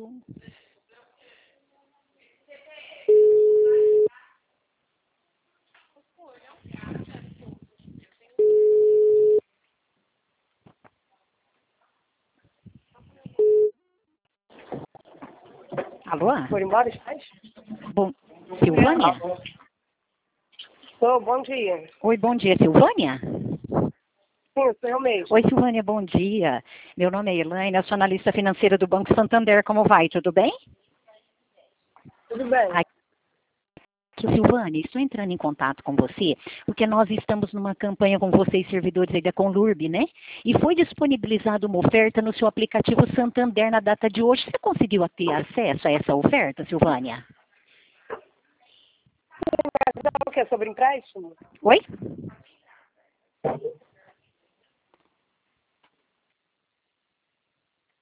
Alô? Foi embora, estás? Bom, Silvânia? Sou, bom dia. Oi, bom dia, Silvânia? Sim, sou eu mesmo. Oi, Silvânia, bom dia. Meu nome é Elaine, eu sou analista financeira do Banco Santander. Como vai? Tudo bem? Tudo bem. Aqui, Silvânia, estou entrando em contato com você, porque nós estamos numa campanha com vocês, servidores aí da Conlurb, né? E foi disponibilizada uma oferta no seu aplicativo Santander na data de hoje. Você conseguiu ter acesso a essa oferta, Silvânia? Mas é o que? Sobre empréstimo? Oi?